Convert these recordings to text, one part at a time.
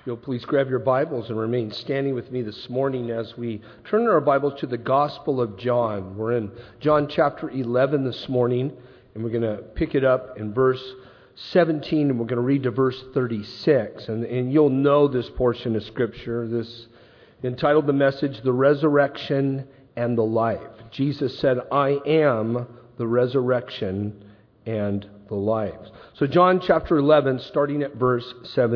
you'll please grab your Bibles and remain standing with me this morning as we turn our Bibles to the Gospel of John. We're in John chapter 11 this morning, and we're going to pick it up in verse 17, and we're going to read to verse 36. And you'll know this portion of Scripture. This entitled the message, The Resurrection and the Life. Jesus said, I am the resurrection and the life. So John chapter 11, starting at verse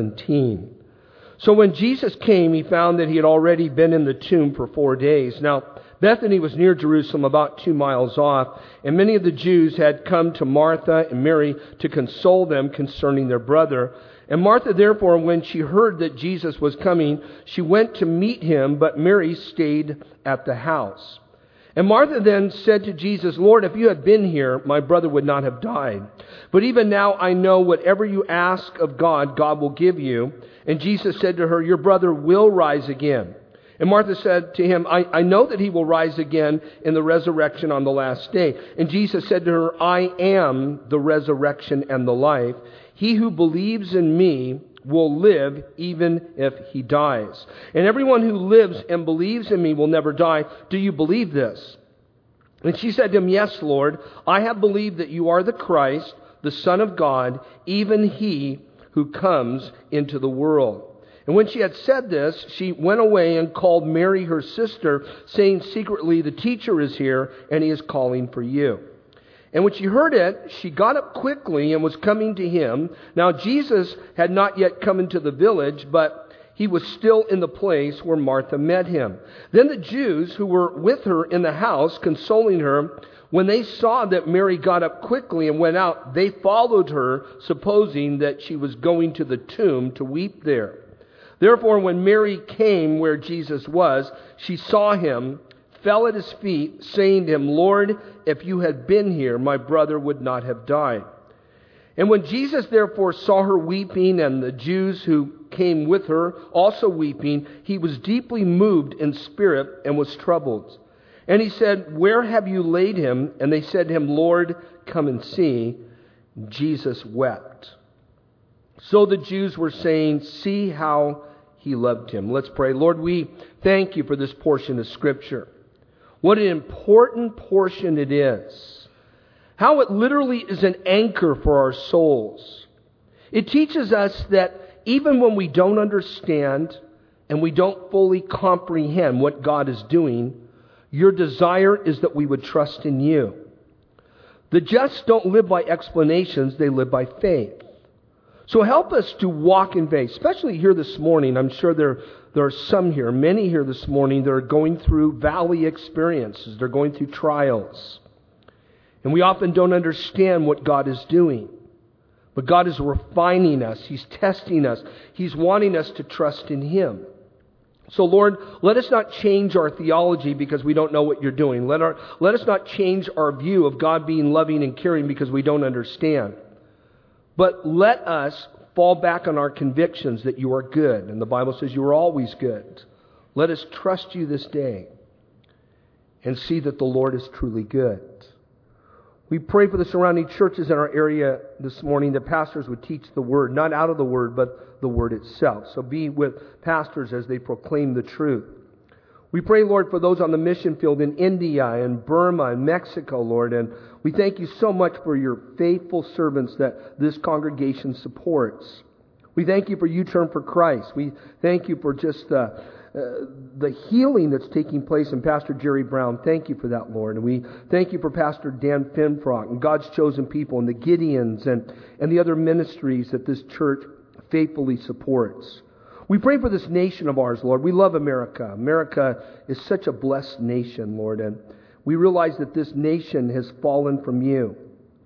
17. So when Jesus came, he found that he had already been in the tomb for 4 days. Now, Bethany was near Jerusalem, about 2 miles off, and many of the Jews had come to Martha and Mary to console them concerning their brother. And Martha, therefore, when she heard that Jesus was coming, she went to meet him, but Mary stayed at the house. And Martha then said to Jesus, Lord, if you had been here, my brother would not have died. But even now I know whatever you ask of God, God will give you. And Jesus said to her, your brother will rise again. And Martha said to him, I know that he will rise again in the resurrection on the last day. And Jesus said to her, I am the resurrection and the life. He who believes in me will live even if he dies. And everyone who lives and believes in me will never die. Do you believe this? And she said to him, yes, Lord, I have believed that you are the Christ, the Son of God, even he who comes into the world. And when she had said this, she went away and called Mary, her sister, saying secretly, the teacher is here, and he is calling for you. And when she heard it, she got up quickly and was coming to him. Now Jesus had not yet come into the village, but he was still in the place where Martha met him. Then the Jews who were with her in the house, consoling her, when they saw that Mary got up quickly and went out, they followed her, supposing that she was going to the tomb to weep there. Therefore, when Mary came where Jesus was, she saw him, fell at his feet, saying to him, Lord, if you had been here, my brother would not have died. And when Jesus therefore saw her weeping, and the Jews who came with her also weeping, he was deeply moved in spirit and was troubled. And he said, where have you laid him? And they said to him, Lord, come and see. Jesus wept. So the Jews were saying, see how he loved him. Let's pray. Lord, we thank you for this portion of Scripture. What an important portion it is. How it literally is an anchor for our souls. It teaches us that even when we don't understand and we don't fully comprehend what God is doing, your desire is that we would trust in you. The just don't live by explanations, they live by faith. So help us to walk in faith, especially here this morning. I'm sure there are some here, many here this morning that are going through valley experiences. They're going through trials. And we often don't understand what God is doing. But God is refining us. He's testing us. He's wanting us to trust in Him. So Lord, let us not change our theology because we don't know what you're doing. Let us not change our view of God being loving and caring because we don't understand. But let us fall back on our convictions that you are good. And the Bible says you are always good. Let us trust you this day and see that the Lord is truly good. We pray for the surrounding churches in our area this morning that pastors would teach the Word, not out of the Word, but the Word itself. So be with pastors as they proclaim the truth. We pray, Lord, for those on the mission field in India and Burma and Mexico, Lord, and we thank you so much for your faithful servants that this congregation supports. We thank you for U-Turn for Christ. We thank you for just the healing that's taking place in Pastor Jerry Brown. Thank you for that, Lord. And we thank you for Pastor Dan Finfrock and God's chosen people and the Gideons and the other ministries that this church faithfully supports. We pray for this nation of ours, Lord. We love America. America is such a blessed nation, Lord, and we realize that this nation has fallen from you.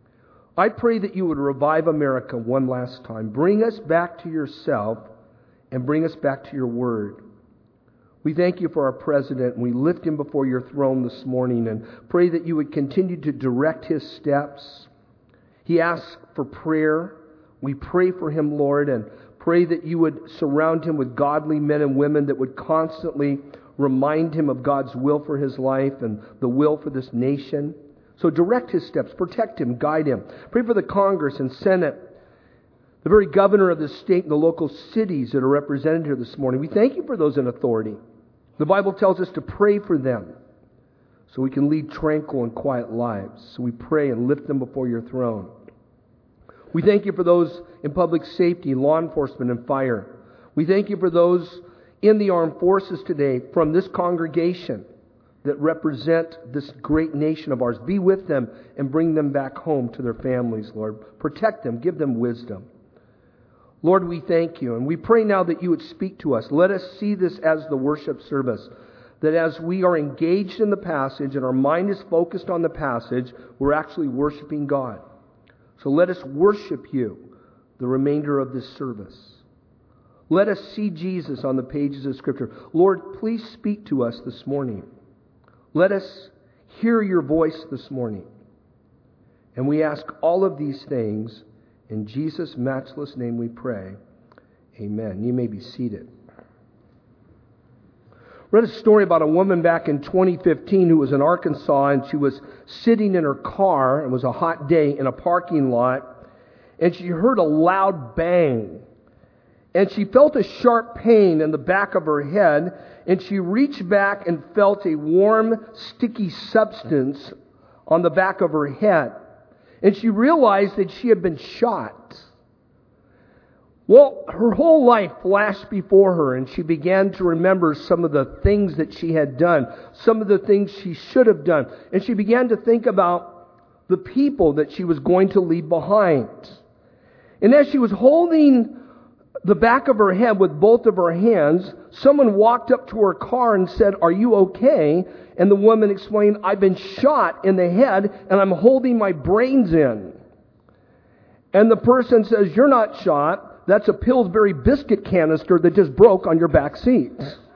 I pray that you would revive America one last time. Bring us back to yourself and bring us back to your word. We thank you for our president, and we lift him before your throne this morning and pray that you would continue to direct his steps. He asks for prayer. We pray for him, Lord, and pray that you would surround him with godly men and women that would constantly remind him of God's will for his life and the will for this nation. So direct his steps, protect him, guide him. Pray for the Congress and Senate the very governor of the state and the local cities that are represented here this morning. We thank you for those in authority. The Bible tells us to pray for them so we can lead tranquil and quiet lives. So we pray and lift them before your throne. We thank you for those in public safety, law enforcement, and fire. We thank you for those in the armed forces today from this congregation that represent this great nation of ours. Be with them and bring them back home to their families, Lord. Protect them. Give them wisdom. Lord, we thank you, and we pray now that you would speak to us. Let us see this as the worship service, that as we are engaged in the passage and our mind is focused on the passage, we're actually worshiping God. So let us worship you the remainder of this service. Let us see Jesus on the pages of Scripture. Lord, please speak to us this morning. Let us hear your voice this morning. And we ask all of these things in Jesus' matchless name we pray. Amen. You may be seated. Read a story about a woman back in 2015 who was in Arkansas, and she was sitting in her car. It was a hot day in a parking lot, and she heard a loud bang. And she felt a sharp pain in the back of her head, and she reached back and felt a warm, sticky substance on the back of her head. And she realized that she had been shot. Well, her whole life flashed before her, and she began to remember some of the things that she had done, some of the things she should have done. And she began to think about the people that she was going to leave behind. And as she was holding the back of her head with both of her hands, someone walked up to her car and said, "Are you okay?" And the woman explained, "I've been shot in the head and I'm holding my brains in." And the person says, "You're not shot. That's a Pillsbury biscuit canister that just broke on your back seat."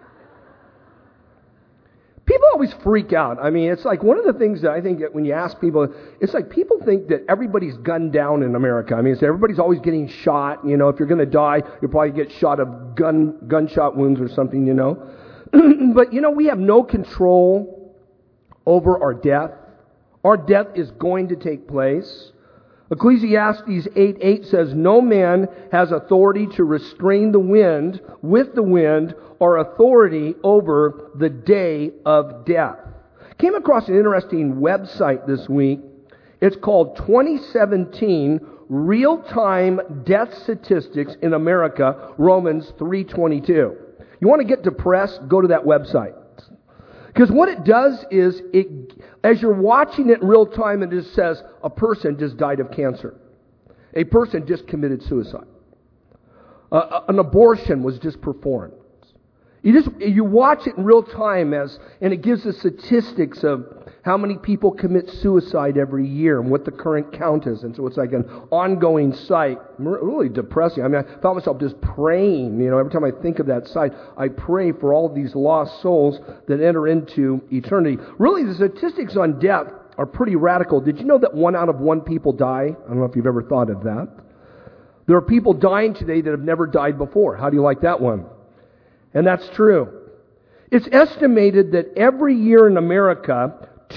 People always freak out. I mean, it's like one of the things that I think that when you ask people, it's like people think that everybody's gunned down in America. I mean, it's everybody's always getting shot. You know, if you're going to die, you'll probably get shot of gunshot wounds or something, you know. But, you know, we have no control over our death. Our death is going to take place. Ecclesiastes 8:8 says, "No man has authority to restrain the wind with the wind or authority over the day of death." Came across an interesting website this week. It's called 2017 Real-Time Death Statistics in America, Romans 3:22. You want to get depressed? Go to that website. Because what it does is, as you're watching it in real time, it just says, a person just died of cancer. A person just committed suicide. An abortion was just performed. You watch it in real time and it gives the statistics of how many people commit suicide every year and what the current count is. And so it's like an ongoing sight. Really depressing. I mean, I found myself just praying. You know, every time I think of that sight, I pray for all these lost souls that enter into eternity. Really, the statistics on death are pretty radical. Did you know that 1 out of 1 people die? I don't know if you've ever thought of that. There are people dying today that have never died before. How do you like that one? And that's true. It's estimated that every year in America,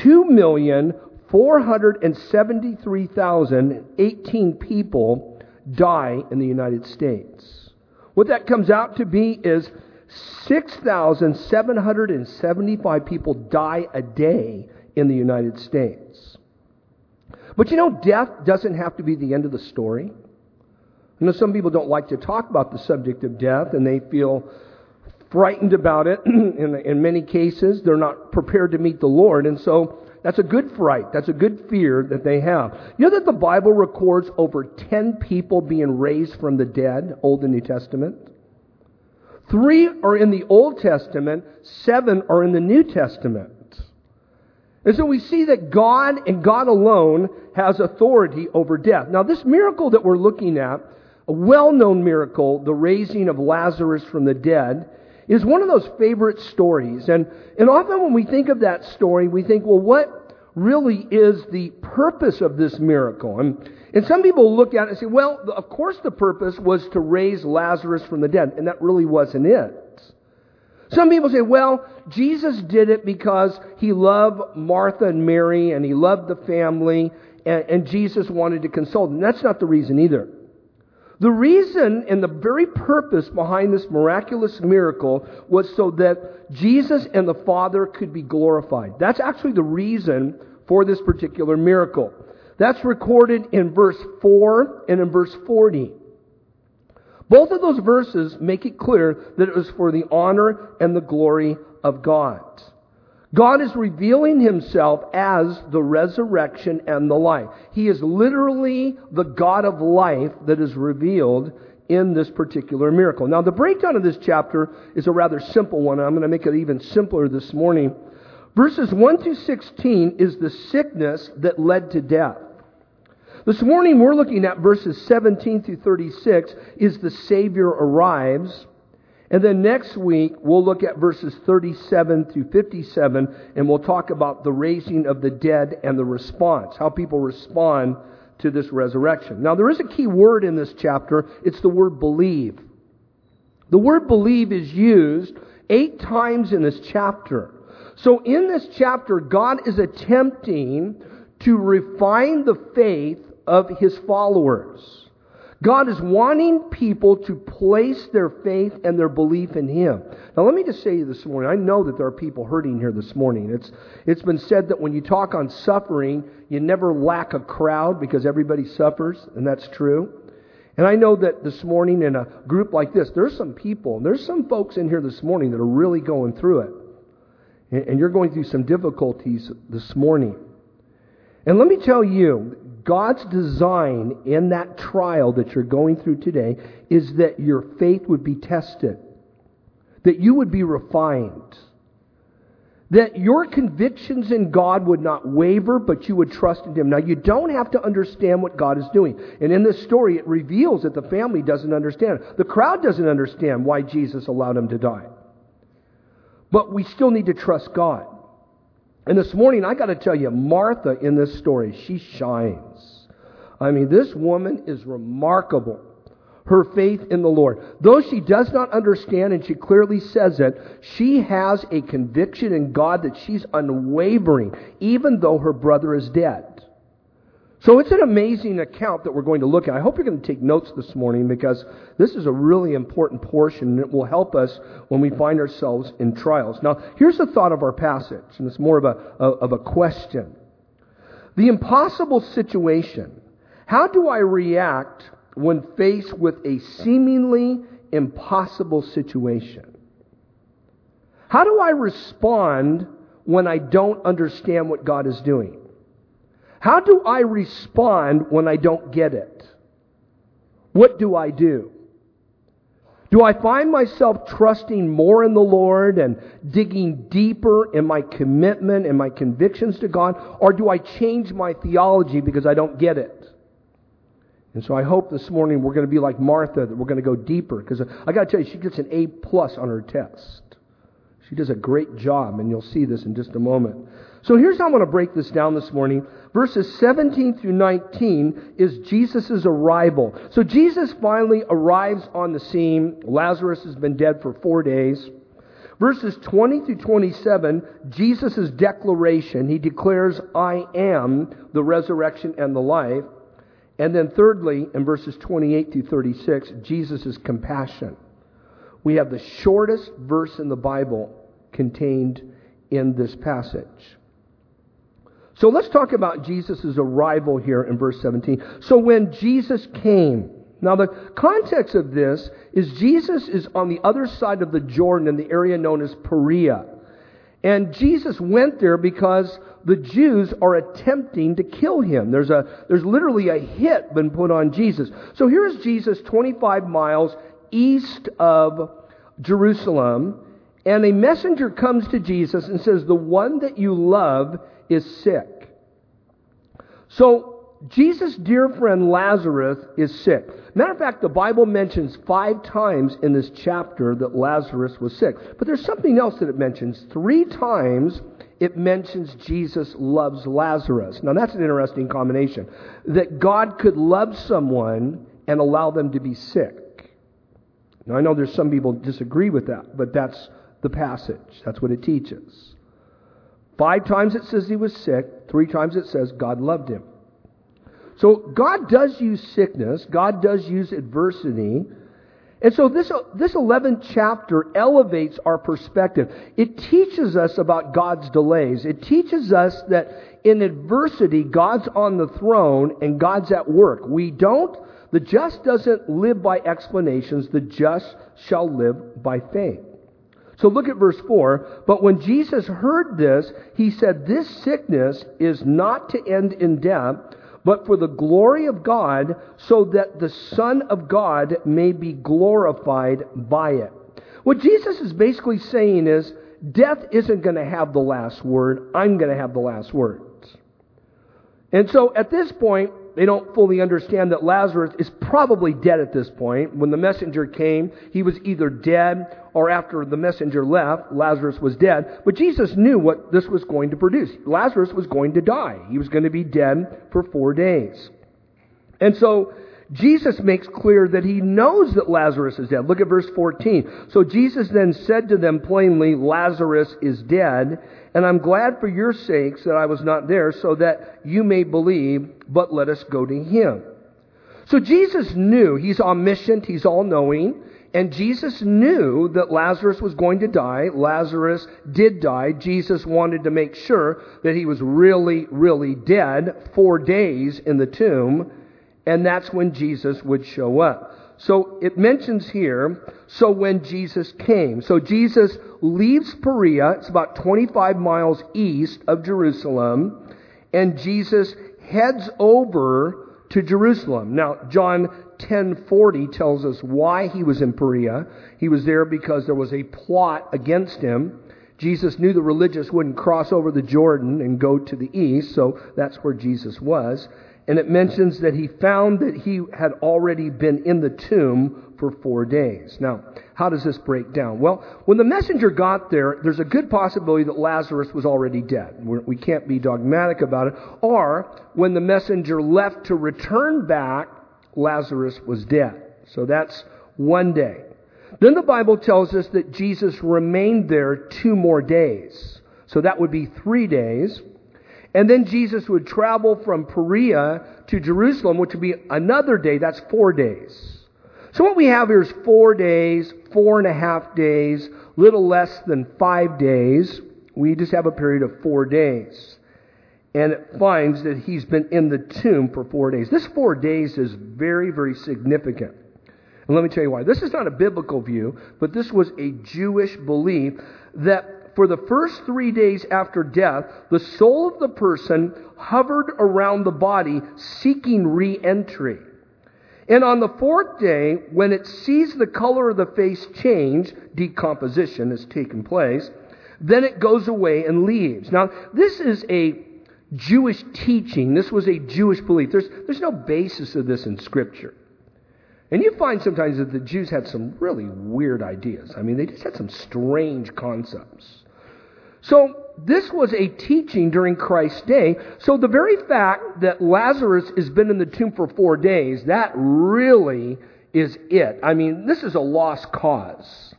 2,473,018 people die in the United States. What that comes out to be is 6,775 people die a day in the United States. But you know, death doesn't have to be the end of the story. I know some people don't like to talk about the subject of death, and they feel frightened about it. In many cases, they're not prepared to meet the Lord. And so that's a good fright. That's a good fear that they have. You know that the Bible records over 10 people being raised from the dead, Old and New Testament? 3 are in the Old Testament, 7 are in the New Testament. And so we see that God and God alone has authority over death. Now this miracle that we're looking at, a well-known miracle, the raising of Lazarus from the dead, is one of those favorite stories. And often when we think of that story, we think, well, what really is the purpose of this miracle? And some people look at it and say, well, of course the purpose was to raise Lazarus from the dead, and that really wasn't it. Some people say, well, Jesus did it because he loved Martha and Mary, and he loved the family, and Jesus wanted to console them. That's not the reason either. The reason and the very purpose behind this miraculous miracle was so that Jesus and the Father could be glorified. That's actually the reason for this particular miracle. That's recorded in verse 4 and in verse 40. Both of those verses make it clear that it was for the honor and the glory of God. God is revealing Himself as the resurrection and the life. He is literally the God of life that is revealed in this particular miracle. Now, the breakdown of this chapter is a rather simple one. I'm going to make it even simpler this morning. Verses 1 through 16 is the sickness that led to death. This morning we're looking at verses 17 through 36 is the Savior arrives. And then next week, we'll look at verses 37 through 57, and we'll talk about the raising of the dead and the response, how people respond to this resurrection. Now, there is a key word in this chapter. It's the word believe. The word believe is used 8 times in this chapter. So in this chapter, God is attempting to refine the faith of His followers. God is wanting people to place their faith and their belief in Him. Now let me just say to you this morning, I know that there are people hurting here this morning. It's been said that when you talk on suffering, you never lack a crowd because everybody suffers, and that's true. And I know that this morning in a group like this, there's some people, and there's some folks in here this morning that are really going through it. And you're going through some difficulties this morning. And let me tell you, God's design in that trial that you're going through today is that your faith would be tested, that you would be refined, that your convictions in God would not waver, but you would trust in Him. Now, you don't have to understand what God is doing. And in this story, it reveals that the family doesn't understand. The crowd doesn't understand why Jesus allowed him to die. But we still need to trust God. And this morning, I got to tell you, Martha in this story, she shines. I mean, this woman is remarkable. Her faith in the Lord. Though she does not understand, and she clearly says it, she has a conviction in God that she's unwavering, even though her brother is dead. So it's an amazing account that we're going to look at. I hope you're going to take notes this morning because this is a really important portion and it will help us when we find ourselves in trials. Now, here's the thought of our passage, and it's more of a question. The impossible situation. How do I react when faced with a seemingly impossible situation? How do I respond when I don't understand what God is doing? How do I respond when I don't get it? What do I do? Do I find myself trusting more in the Lord and digging deeper in my commitment and my convictions to God? Or do I change my theology because I don't get it? And so I hope this morning we're going to be like Martha, that we're going to go deeper. Because I got to tell you, she gets an A+ on her test. She does a great job, and you'll see this in just a moment. So here's how I'm going to break this down this morning. Verses 17 through 19 is Jesus' arrival. So Jesus finally arrives on the scene. Lazarus has been dead for 4 days. Verses 20 through 27, Jesus' declaration. He declares, I am the resurrection and the life. And then thirdly, in verses 28 through 36, Jesus' compassion. We have the shortest verse in the Bible contained in this passage. So let's talk about Jesus' arrival here in verse 17. So when Jesus came. Now the context of this is Jesus is on the other side of the Jordan in the area known as Perea. And Jesus went there because the Jews are attempting to kill him. There's literally a hit been put on Jesus. So here's Jesus 25 miles east of Jerusalem. And a messenger comes to Jesus and says, the one that you love is sick. So Jesus' dear friend Lazarus is sick. Matter of fact, the Bible mentions 5 times in this chapter that Lazarus was sick. But there's something else that it mentions. 3 times it mentions Jesus loves Lazarus. Now that's an interesting combination. That God could love someone and allow them to be sick. Now I know there's some people disagree with that, but that's the passage. That's what it teaches. 5 times it says he was sick. 3 times it says God loved him. So God does use sickness. God does use adversity. And so this 11th chapter elevates our perspective. It teaches us about God's delays. It teaches us that in adversity, God's on the throne and God's at work. The just doesn't live by explanations. The just shall live by faith. So look at verse 4. But when Jesus heard this, he said, this sickness is not to end in death, but for the glory of God, so that the Son of God may be glorified by it. What Jesus is basically saying is, death isn't going to have the last word. I'm going to have the last words. And so at this point, they don't fully understand that Lazarus is probably dead at this point. When the messenger came, he was either dead, or after the messenger left, Lazarus was dead. But Jesus knew what this was going to produce. Lazarus was going to die. He was going to be dead for 4 days. And so Jesus makes clear that he knows that Lazarus is dead. Look at verse 14. So Jesus then said to them plainly, Lazarus is dead, and I'm glad for your sakes that I was not there, so that you may believe, but let us go to him. So Jesus knew. He's omniscient. He's all-knowing. And Jesus knew that Lazarus was going to die. Lazarus did die. Jesus wanted to make sure that he was really, really dead, 4 days in the tomb. And that's when Jesus would show up. So it mentions here, so when Jesus came. So Jesus leaves Perea. It's about 25 miles east of Jerusalem. And Jesus heads over to Jerusalem. Now, John 10:40 tells us why he was in Perea. He was there because there was a plot against him. Jesus knew the religious wouldn't cross over the Jordan and go to the east, so that's where Jesus was. And it mentions that he found that he had already been in the tomb for 4 days. Now, how does this break down? Well, when the messenger got there, there's a good possibility that Lazarus was already dead. We can't be dogmatic about it. Or, when the messenger left to return back, Lazarus was dead. So that's 1 day. Then the Bible tells us that Jesus remained there 2 more days. So that would be 3 days. And then Jesus would travel from Perea to Jerusalem, which would be another day. That's 4 days. So what we have here is 4 days, 4.5 days, little less than 5 days. We just have a period of 4 days. And it finds that he's been in the tomb for 4 days. This 4 days is very, very significant. And let me tell you why. This is not a biblical view, but this was a Jewish belief that for the first 3 days after death, the soul of the person hovered around the body seeking re-entry. And on the 4th day, when it sees the color of the face change, decomposition has taken place, then it goes away and leaves. Now, this is a Jewish teaching. This was a Jewish belief. There's no basis of this in Scripture. And you find sometimes that the Jews had some really weird ideas. I mean, they just had some strange concepts. So this was a teaching during Christ's day. So the very fact that Lazarus has been in the tomb for 4 days, that really is it. I mean, this is a lost cause.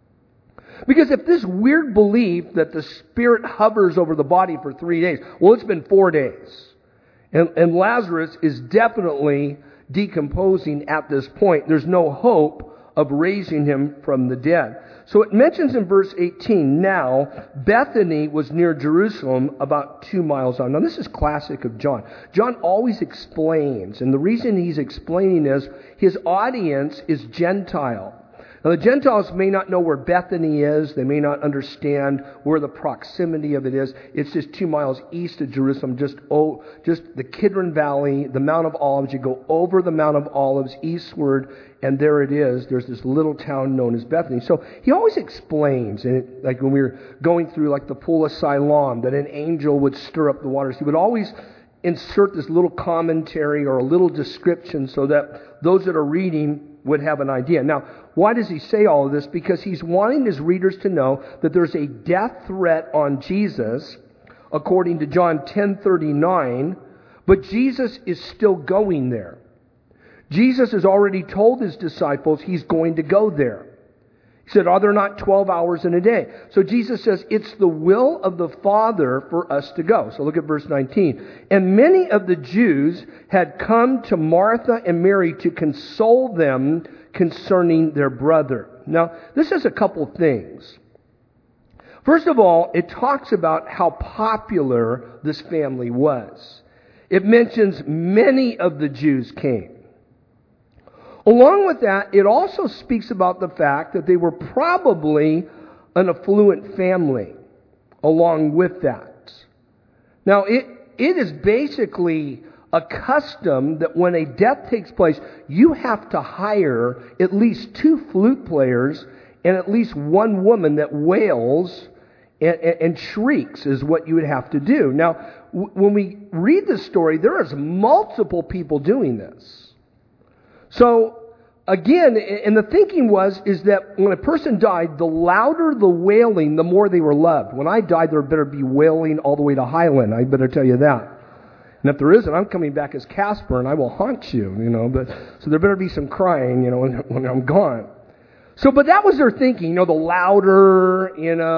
Because if this weird belief that the spirit hovers over the body for 3 days, well, it's been 4 days. And Lazarus is definitely decomposing at this point. There's no hope of raising him from the dead. So it mentions in verse 18, now Bethany was near Jerusalem, about 2 miles on. Now this is classic of John. John always explains, and the reason he's explaining is his audience is Gentile. Now the Gentiles may not know where Bethany is. They may not understand where the proximity of it is. It's just 2 miles east of Jerusalem, just the Kidron Valley, the Mount of Olives. You go over the Mount of Olives eastward, and there it is. There's this little town known as Bethany. So he always explains, and like when we were going through like the pool of Siloam, that an angel would stir up the waters. He would always insert this little commentary or a little description so that those that are reading would have an idea. Now, why does he say all of this? Because he's wanting his readers to know that there's a death threat on Jesus, according to John 10:39, but Jesus is still going there. Jesus has already told his disciples he's going to go there. He said, are there not 12 hours in a day? So Jesus says, it's the will of the Father for us to go. So look at verse 19. And many of the Jews had come to Martha and Mary to console them concerning their brother. Now, this is a couple things. First of all, it talks about how popular this family was. It mentions many of the Jews came. Along with that, it also speaks about the fact that they were probably an affluent family along with that. Now, it is basically a custom that when a death takes place, you have to hire at least 2 flute players and at least one woman that wails and shrieks is what you would have to do. Now, when we read this story, there is multiple people doing this. So, again, and the thinking is that when a person died, the louder the wailing, the more they were loved. When I died, there better be wailing all the way to Highland. I better tell you that. And if there isn't, I'm coming back as Casper and I will haunt you, But so there better be some crying, when I'm gone. So, but that was their thinking, the louder,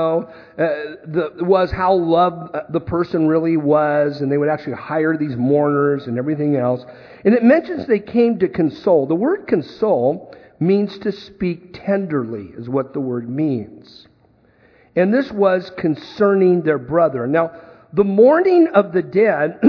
was how loved the person really was, and they would actually hire these mourners and everything else. And it mentions they came to console. The word console means to speak tenderly, is what the word means. And this was concerning their brother. Now, the mourning of the dead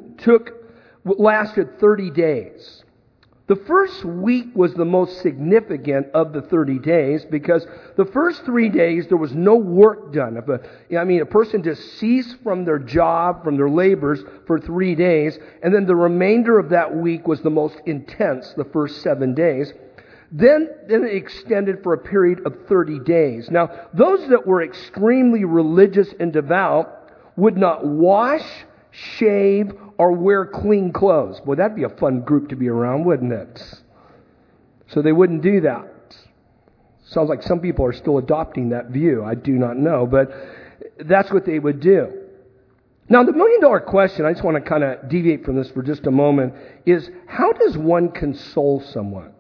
lasted 30 days. The first week was the most significant of the 30 days because the first 3 days there was no work done. A person just ceased from their job, from their labors for 3 days, and then the remainder of that week was the most intense, the first 7 days. Then it extended for a period of 30 days. Now, those that were extremely religious and devout would not wash, shave, or wear clean clothes. Boy, that'd be a fun group to be around, wouldn't it? So they wouldn't do that. Sounds like some people are still adopting that view. I do not know, but that's what they would do. Now, the million-dollar question, I just want to kind of deviate from this for just a moment, is how does one console someone?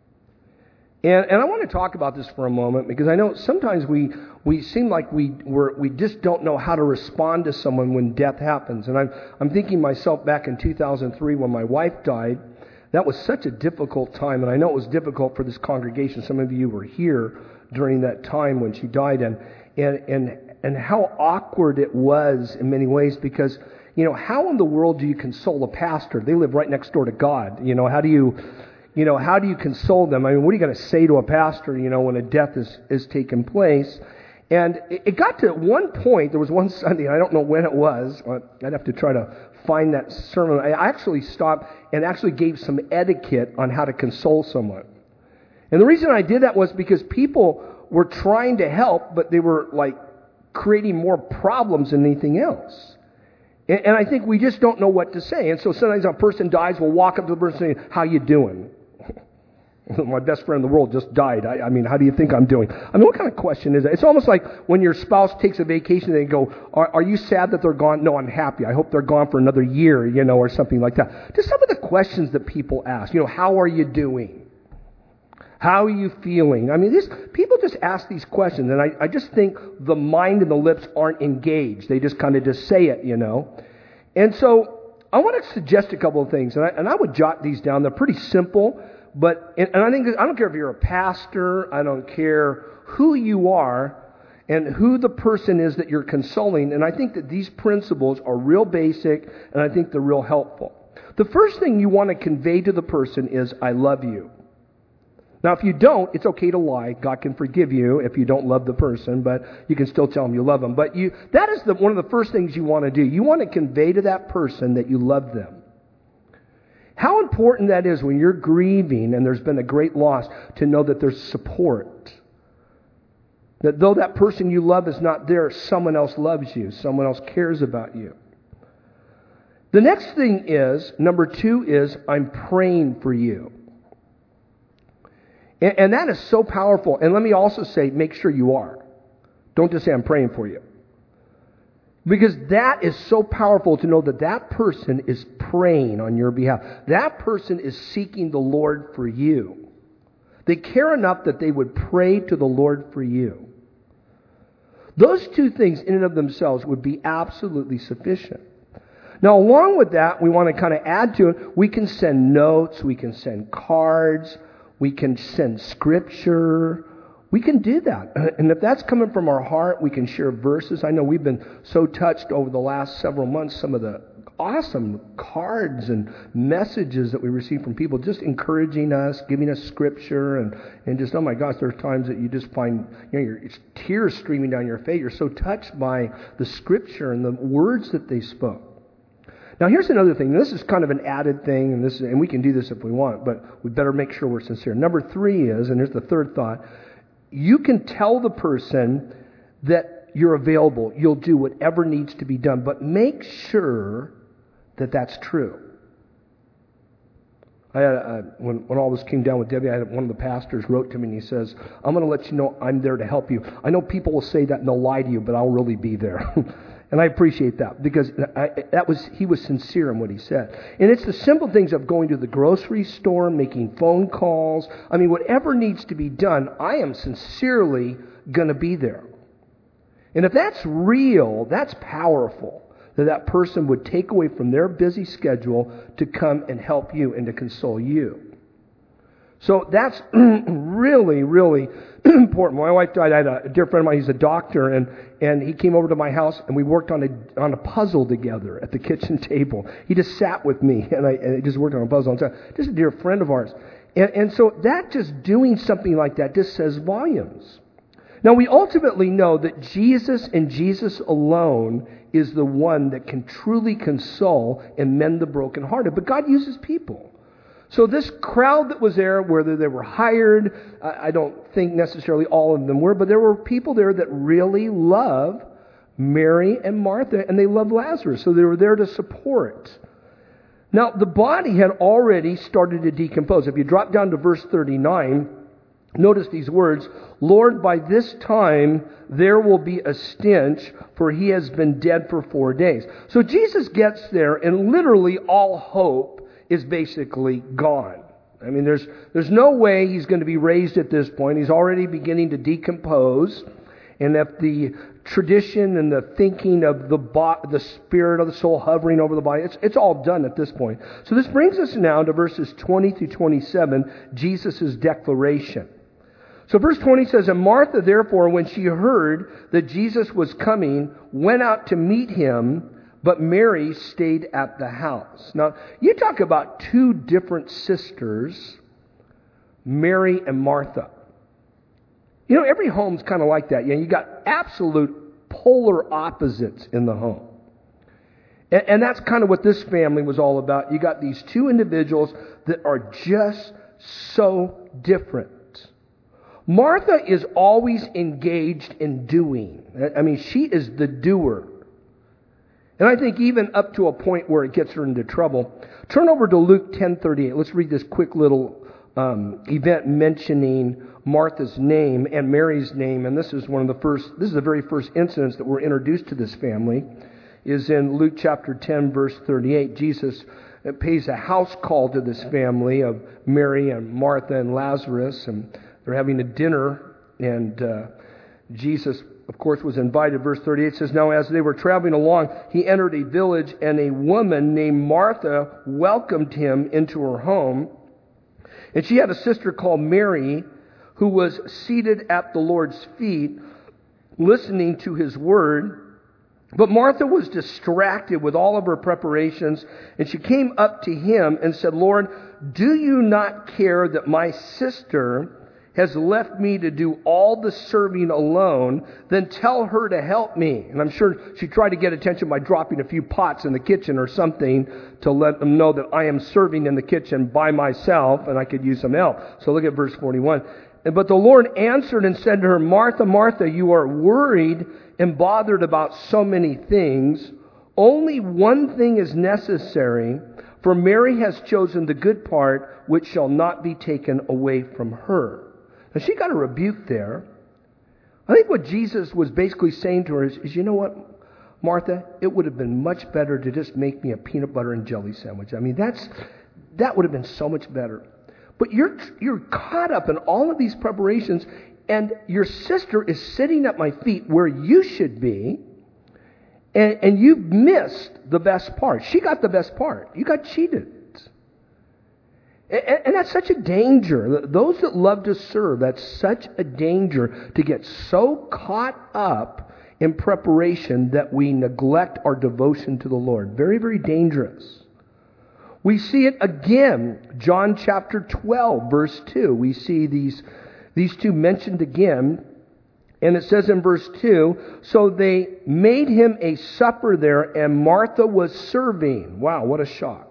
And I want to talk about this for a moment because I know sometimes we seem like we just don't know how to respond to someone when death happens. And I'm thinking myself back in 2003 when my wife died. That was such a difficult time, and I know it was difficult for this congregation. Some of you were here during that time when she died, and how awkward it was in many ways because how in the world do you console a pastor? They live right next door to God. How do you console them? I mean, what are you going to say to a pastor, when a death is taking place? And it got to one point, there was one Sunday, I don't know when it was, I'd have to try to find that sermon. I actually stopped and actually gave some etiquette on how to console someone. And the reason I did that was because people were trying to help, but they were creating more problems than anything else. And I think we just don't know what to say. And so sometimes a person dies, we'll walk up to the person and say, how you doing? My best friend in the world just died. I mean, how do you think I'm doing? What kind of question is that? It's almost like when your spouse takes a vacation and they go, are you sad that they're gone? No, I'm happy. I hope they're gone for another year, or something like that. Just some of the questions that people ask. How are you doing? How are you feeling? People just ask these questions, and I just think the mind and the lips aren't engaged. They just kind of just say it, And so I want to suggest a couple of things, and I would jot these down. They're pretty simple. But I don't care if you're a pastor, I don't care who you are and who the person is that you're consoling, and I think that these principles are real basic and I think they're real helpful. The first thing you want to convey to the person is, I love you. Now, if you don't, it's okay to lie. God can forgive you if you don't love the person, but you can still tell them you love them. But that is one of the first things you want to do. You want to convey to that person that you love them. How important that is when you're grieving and there's been a great loss to know that there's support. That though that person you love is not there, someone else loves you. Someone else cares about you. The next thing is, number 2 is, I'm praying for you. And that is so powerful. And let me also say, make sure you are. Don't just say, I'm praying for you. Because that is so powerful to know that that person is praying on your behalf. That person is seeking the Lord for you. They care enough that they would pray to the Lord for you. Those two things in and of themselves would be absolutely sufficient. Now, along with that, we want to kind of add to it, we can send notes, we can send cards, we can send scripture. We can do that. And if that's coming from our heart, we can share verses. I know we've been so touched over the last several months, some of the awesome cards and messages that we receive from people just encouraging us, giving us scripture, and just, oh my gosh, there's times that you just find, it's tears streaming down your face. You're so touched by the scripture and the words that they spoke. Now, here's another thing. This is kind of an added thing, and we can do this if we want, but we better make sure we're sincere. Number 3 is, and here's the third thought, you can tell the person that you're available. You'll do whatever needs to be done, but make sure that that's true. I had when all this came down with Debbie, I had one of the pastors wrote to me and he says, "I'm going to let you know I'm there to help you. I know people will say that and they'll lie to you, but I'll really be there." And I appreciate that because he was sincere in what he said. And it's the simple things of going to the grocery store, making phone calls. I mean, whatever needs to be done, I am sincerely going to be there. And if that's real, that's powerful, that person would take away from their busy schedule to come and help you and to console you. So that's really, really important. My wife died. I had a dear friend of mine. He's a doctor, and he came over to my house, and we worked on a puzzle together at the kitchen table. He just sat with me, and I just worked on a puzzle. Just a dear friend of ours. And so that just doing something like that just says volumes. Now, we ultimately know that Jesus and Jesus alone is the one that can truly console and mend the brokenhearted. But God uses people. So this crowd that was there, whether they were hired, I don't think necessarily all of them were, but there were people there that really love Mary and Martha, and they love Lazarus, so they were there to support. Now, the body had already started to decompose. If you drop down to verse 39, notice these words, "Lord, by this time there will be a stench, for he has been dead for 4 days." So Jesus gets there, and literally all hope is basically gone. I mean, there's no way he's going to be raised at this point. He's already beginning to decompose. And if the tradition and the thinking of the spirit of the soul hovering over the body, it's all done at this point. So this brings us now to verses 20 through 27, Jesus' declaration. So verse 20 says, "And Martha, therefore, when she heard that Jesus was coming, went out to meet him, but Mary stayed at the house." Now, you talk about two different sisters, Mary and Martha. You know, every home's kind of like that. You got absolute polar opposites in the home. And that's kind of what this family was all about. You got these two individuals that are just so different. Martha is always engaged in doing. I mean, she is the doer. And I think even up to a point where it gets her into trouble. Turn over to Luke 10:38. Let's read this quick little event mentioning Martha's name and Mary's name. And this is the very first instance that we're introduced to this family, is in Luke chapter 10, verse 38. Jesus pays a house call to this family of Mary and Martha and Lazarus, and they're having a dinner, and Jesus, of course, was invited. Verse 38 says, "Now as they were traveling along, he entered a village, and a woman named Martha welcomed him into her home. And she had a sister called Mary, who was seated at the Lord's feet, listening to his word. But Martha was distracted with all of her preparations, and she came up to him and said, 'Lord, do you not care that my sister has left me to do all the serving alone? Then tell her to help me.'" And I'm sure she tried to get attention by dropping a few pots in the kitchen or something to let them know that I am serving in the kitchen by myself and I could use some help. So look at verse 41. "But the Lord answered and said to her, 'Martha, Martha, you are worried and bothered about so many things. Only one thing is necessary, for Mary has chosen the good part, which shall not be taken away from her.'" Now, she got a rebuke there. I think what Jesus was basically saying to her is, you know what, Martha, it would have been much better to just make me a peanut butter and jelly sandwich. I mean, that would have been so much better. But you're caught up in all of these preparations, and your sister is sitting at my feet where you should be, and you've missed the best part. She got the best part. You got cheated. And that's such a danger. Those that love to serve, that's such a danger to get so caught up in preparation that we neglect our devotion to the Lord. Very, very dangerous. We see it again, John chapter 12, verse 2. We see these two mentioned again. And it says in verse 2, so they made him a supper there, and Martha was serving. Wow, what a shock.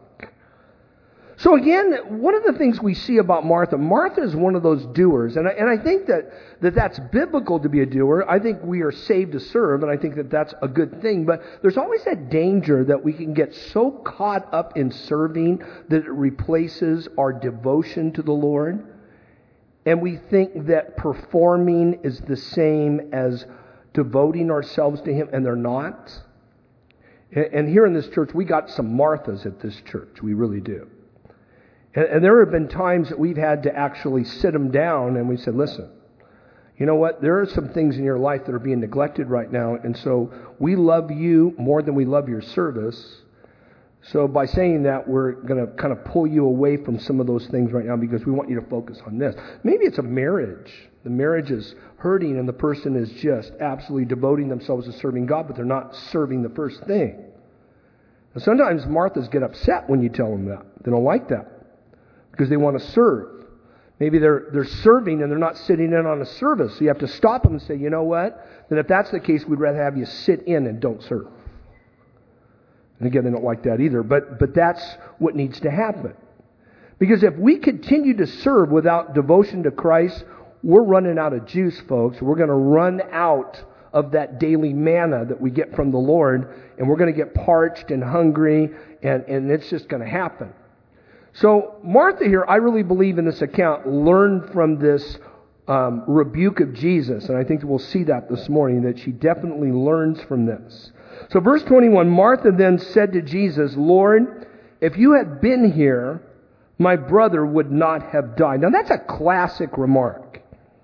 So again, one of the things we see about Martha is one of those doers. And I think that's biblical to be a doer. I think we are saved to serve, and I think that's a good thing. But there's always that danger that we can get so caught up in serving that it replaces our devotion to the Lord. And we think that performing is the same as devoting ourselves to Him, and they're not. And here in this church, we got some Marthas at this church. We really do. And there have been times that we've had to actually sit them down and we said, listen, you know what? There are some things in your life that are being neglected right now. And so we love you more than we love your service. So by saying that, we're going to kind of pull you away from some of those things right now because we want you to focus on this. Maybe it's a marriage. The marriage is hurting and the person is just absolutely devoting themselves to serving God, but they're not serving the first thing. And sometimes Marthas get upset when you tell them that. They don't like that. Because they want to serve. Maybe they're serving and they're not sitting in on a service. So you have to stop them and say, you know what? Then if that's the case, we'd rather have you sit in and don't serve. And again, they don't like that either. But that's what needs to happen. Because if we continue to serve without devotion to Christ, we're running out of juice, folks. We're going to run out of that daily manna that we get from the Lord. And we're going to get parched and hungry. And it's just going to happen. So Martha here, I really believe in this account, learned from this rebuke of Jesus. And I think we'll see that this morning, that she definitely learns from this. So verse 21, Martha then said to Jesus, Lord, if you had been here, my brother would not have died. Now that's a classic remark.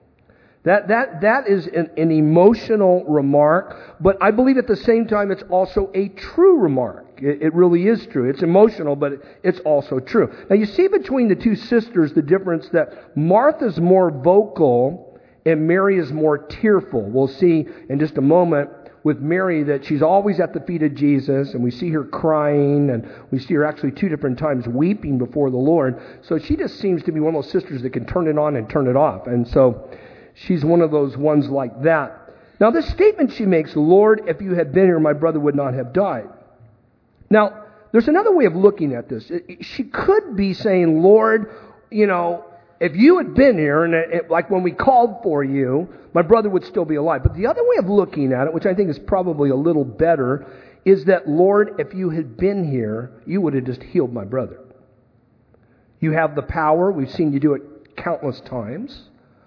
That is an emotional remark, but I believe at the same time it's also a true remark. It really is true. It's emotional, but it's also true. Now you see between the two sisters the difference that Martha's more vocal and Mary is more tearful. We'll see in just a moment with Mary that she's always at the feet of Jesus, and we see her crying, and we see her actually 2 different times weeping before the Lord. So she just seems to be one of those sisters that can turn it on and turn it off. And so she's one of those ones like that. Now this statement she makes, Lord, if you had been here, my brother would not have died. Now, there's another way of looking at this. She could be saying, Lord, you know, if you had been here, and like when we called for you, my brother would still be alive. But the other way of looking at it, which I think is probably a little better, is that, Lord, if you had been here, you would have just healed my brother. You have the power. We've seen you do it countless times.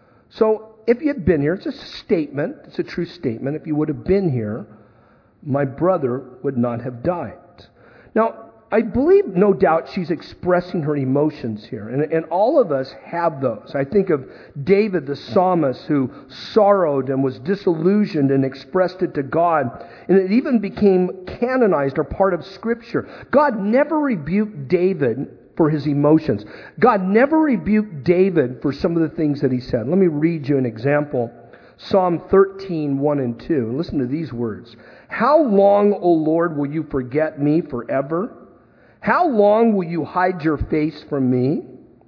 So if you had been here, it's a statement. It's a true statement. If you would have been here, my brother would not have died. Now, I believe, no doubt, she's expressing her emotions here. And all of us have those. I think of David, the psalmist, who sorrowed and was disillusioned and expressed it to God. And it even became canonized or part of Scripture. God never rebuked David for his emotions. God never rebuked David for some of the things that he said. Let me read you an example. Psalm 13, 1 and 2. Listen to these words. How long, O Lord, will you forget me forever? How long will you hide your face from me?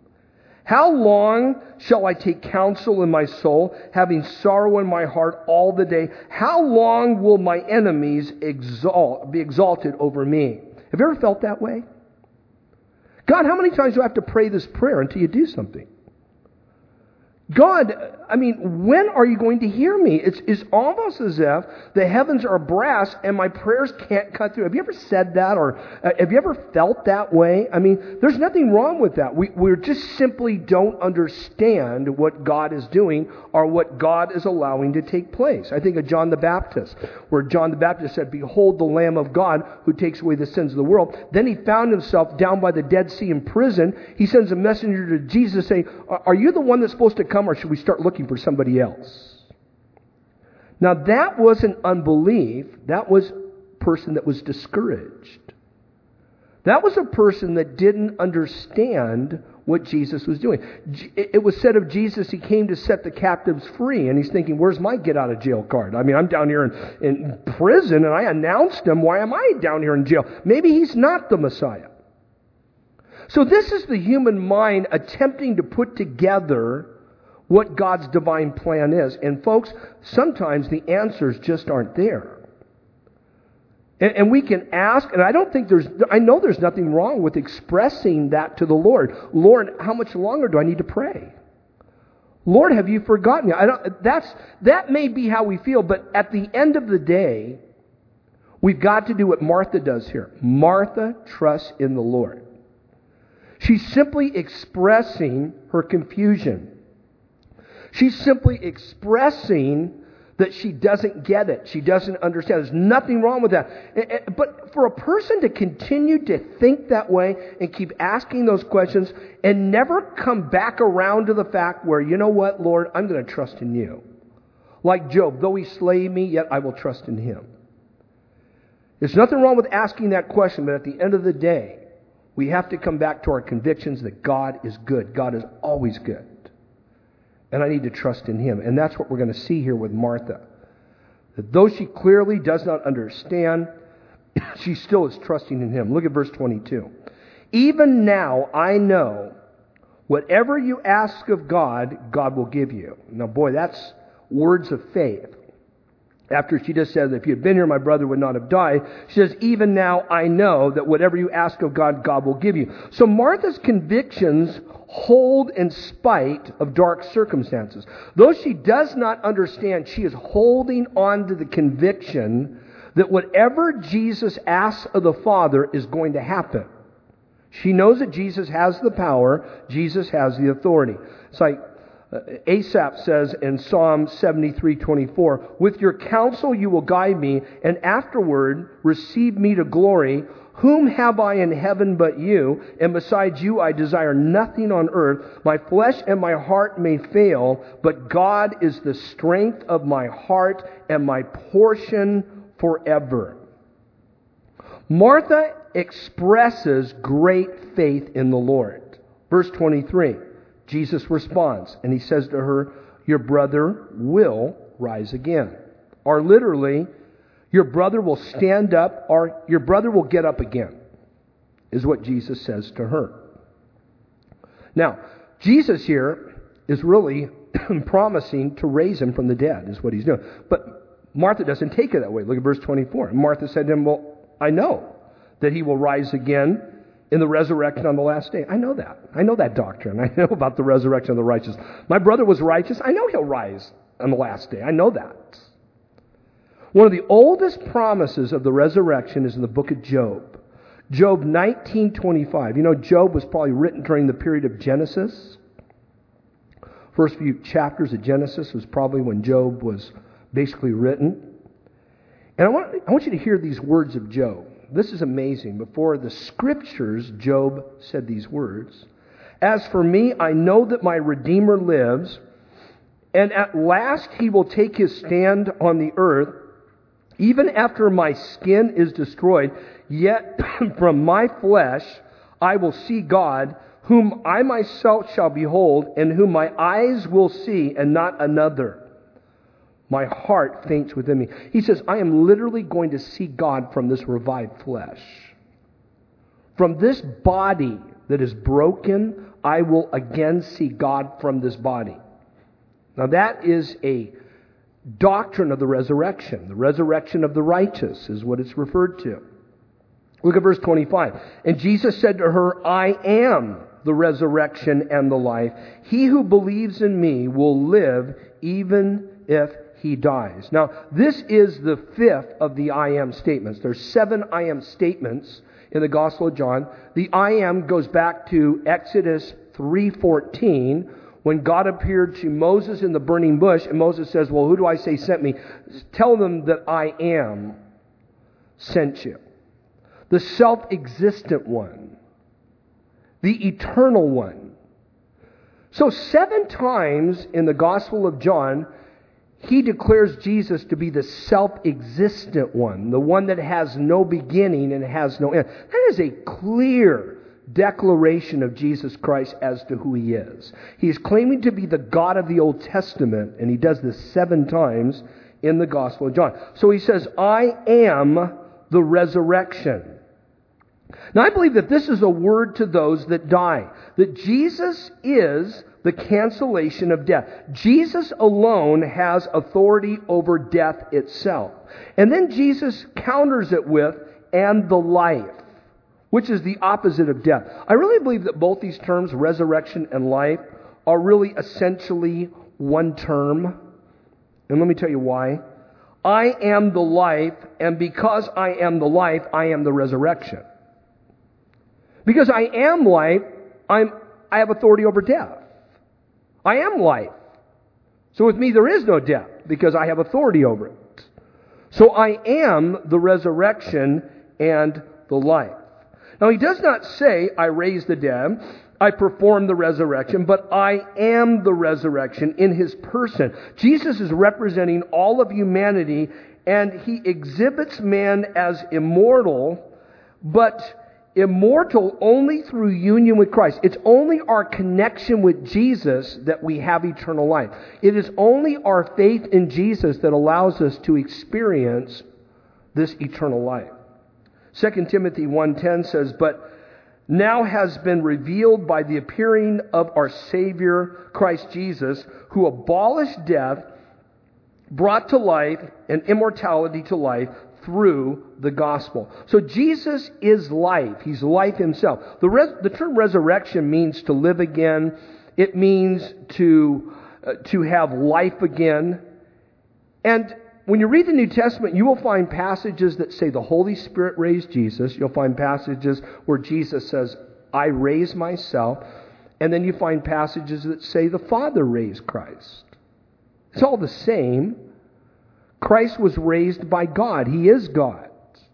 How long shall I take counsel in my soul, having sorrow in my heart all the day? How long will my enemies be exalted over me? Have you ever felt that way? God, how many times do I have to pray this prayer until you do something? God, I mean, when are you going to hear me? It's almost as if the heavens are brass and my prayers can't cut through. Have you ever said that, or have you ever felt that way? I mean, there's nothing wrong with that. We just simply don't understand what God is doing or what God is allowing to take place. I think of John the Baptist, where John the Baptist said, "Behold the Lamb of God who takes away the sins of the world." Then he found himself down by the Dead Sea in prison. He sends a messenger to Jesus saying, "Are you the one that's supposed to come, or should we start looking for somebody else?" Now that wasn't unbelief. That was a person that was discouraged. That was a person that didn't understand what Jesus was doing. It was said of Jesus, he came to set the captives free. And he's thinking, where's my get out of jail card? I mean, I'm down here in prison and I announced him. Why am I down here in jail? Maybe he's not the Messiah. So this is the human mind attempting to put together what God's divine plan is. And folks, sometimes the answers just aren't there. And we can ask, and I know there's nothing wrong with expressing that to the Lord. Lord, how much longer do I need to pray? Lord, have you forgotten me? That may be how we feel, but at the end of the day, we've got to do what Martha does here. Martha trusts in the Lord. She's simply expressing her confusion. She's simply expressing that she doesn't get it. She doesn't understand. There's nothing wrong with that. But for a person to continue to think that way and keep asking those questions and never come back around to the fact where, you know what, Lord, I'm going to trust in you. Like Job, though he slay me, yet I will trust in him. There's nothing wrong with asking that question, but at the end of the day, we have to come back to our convictions that God is good. God is always good. And I need to trust in him. And that's what we're going to see here with Martha. That though she clearly does not understand, she still is trusting in him. Look at verse 22. Even now I know whatever you ask of God, God will give you. Now boy, that's words of faith. After she just said, if you had been here, my brother would not have died. She says, even now I know that whatever you ask of God, God will give you. So Martha's convictions hold in spite of dark circumstances. Though she does not understand, she is holding on to the conviction that whatever Jesus asks of the Father is going to happen. She knows that Jesus has the power. Jesus has the authority. It's like Asaph says in Psalm 73:24, with your counsel you will guide me, and afterward receive me to glory. Whom have I in heaven but you? And besides you I desire nothing on earth. My flesh and my heart may fail, but God is the strength of my heart and my portion forever. Martha expresses great faith in the Lord. Verse 23. Jesus responds, and he says to her, your brother will rise again. Or literally, your brother will stand up, or your brother will get up again, is what Jesus says to her. Now, Jesus here is really promising to raise him from the dead, is what he's doing. But Martha doesn't take it that way. Look at verse 24. And Martha said to him, well, I know that he will rise again in the resurrection on the last day. I know that. I know that doctrine. I know about the resurrection of the righteous. My brother was righteous. I know he'll rise on the last day. I know that. One of the oldest promises of the resurrection is in the book of Job. Job 19:25. You know, Job was probably written during the period of Genesis. First few chapters of Genesis was probably when Job was basically written. And I want you to hear these words of Job. This is amazing. Before the scriptures, Job said these words. As for me, I know that my Redeemer lives, and at last he will take his stand on the earth. Even after my skin is destroyed, yet from my flesh I will see God, whom I myself shall behold, and whom my eyes will see, and not another. My heart faints within me. He says, I am literally going to see God from this revived flesh. From this body that is broken, I will again see God from this body. Now that is a doctrine of the resurrection. The resurrection of the righteous is what it's referred to. Look at verse 25. And Jesus said to her, I am the resurrection and the life. He who believes in me will live even if he dies. Now, this is the fifth of the I am statements. There's 7 I am statements in the Gospel of John. The I am goes back to Exodus 3:14, when God appeared to Moses in the burning bush, and Moses says, well, who do I say sent me? Tell them that I am sent you. The self-existent one. The eternal one. So 7 times in the Gospel of John, he declares Jesus to be the self-existent one, the one that has no beginning and has no end. That is a clear declaration of Jesus Christ as to who he is. He is claiming to be the God of the Old Testament, and he does this 7 times in the Gospel of John. So he says, I am the resurrection. Now I believe that this is a word to those that die, that Jesus is the cancellation of death. Jesus alone has authority over death itself. And then Jesus counters it with, and the life, which is the opposite of death. I really believe that both these terms, resurrection and life, are really essentially one term. And let me tell you why. I am the life, and because I am the life, I am the resurrection. Because I am life, I have authority over death. I am life. So with me there is no death, because I have authority over it. So I am the resurrection and the life. Now he does not say, I raise the dead, I perform the resurrection, but I am the resurrection in his person. Jesus is representing all of humanity, and he exhibits man as immortal, but immortal only through union with Christ. It's only our connection with Jesus that we have eternal life. It is only our faith in Jesus that allows us to experience this eternal life. 2 Timothy 1:10 says, but now has been revealed by the appearing of our Savior, Christ Jesus, who abolished death, brought to life and immortality to life through the gospel. So Jesus is life. He's life himself. The term resurrection means to live again. It means to have life again. And when you read the New Testament, you will find passages that say the Holy Spirit raised Jesus. You'll find passages where Jesus says, I raise myself. And then you find passages that say the Father raised Christ. It's all the same. Christ was raised by God. He is God.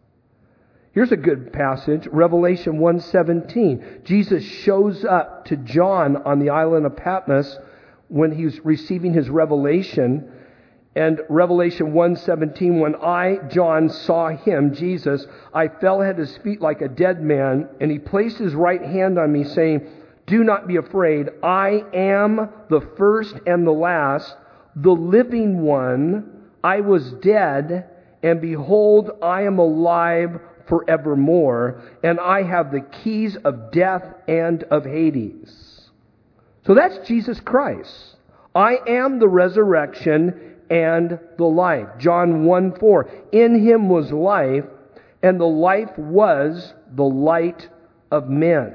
Here's a good passage, Revelation 1:17. Jesus shows up to John on the island of Patmos when he's receiving his revelation. And Revelation 1:17, when I, John, saw him, Jesus, I fell at his feet like a dead man, and he placed his right hand on me, saying, do not be afraid. I am the first and the last, the living one. I was dead, and behold, I am alive forevermore, and I have the keys of death and of Hades. So that's Jesus Christ. I am the resurrection and the life. John 1:4. In him was life, and the life was the light of men.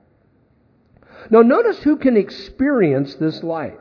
Now notice who can experience this life.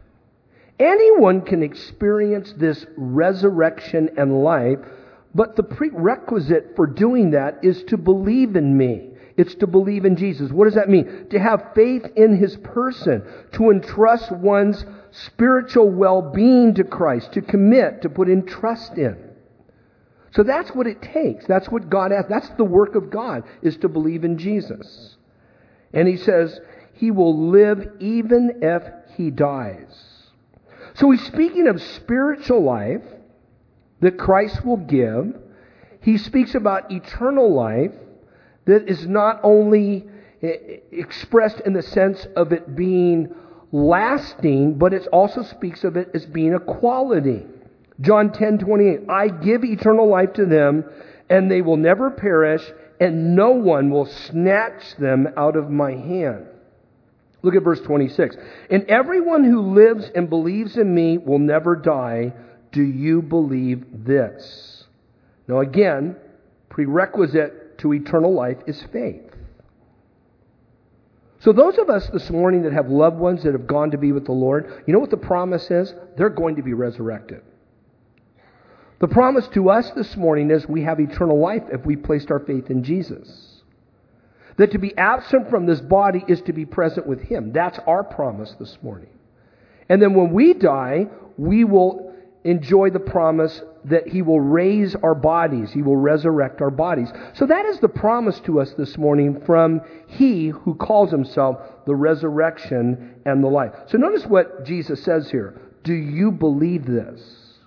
Anyone can experience this resurrection and life, but the prerequisite for doing that is to believe in me. It's to believe in Jesus. What does that mean? To have faith in his person, to entrust one's spiritual well-being to Christ, to commit, to put in trust in. So that's what it takes. That's what God asks. That's the work of God, is to believe in Jesus. And he says he will live even if he dies. So he's speaking of spiritual life that Christ will give. He speaks about eternal life that is not only expressed in the sense of it being lasting, but it also speaks of it as being a quality. John 10:28, I give eternal life to them, and they will never perish, and no one will snatch them out of my hand. Look at verse 26. And everyone who lives and believes in me will never die. Do you believe this? Now again, prerequisite to eternal life is faith. So those of us this morning that have loved ones that have gone to be with the Lord, you know what the promise is? They're going to be resurrected. The promise to us this morning is we have eternal life if we placed our faith in Jesus. That to be absent from this body is to be present with Him. That's our promise this morning. And then when we die, we will enjoy the promise that He will raise our bodies. He will resurrect our bodies. So that is the promise to us this morning from He who calls Himself the resurrection and the life. So notice what Jesus says here. Do you believe this?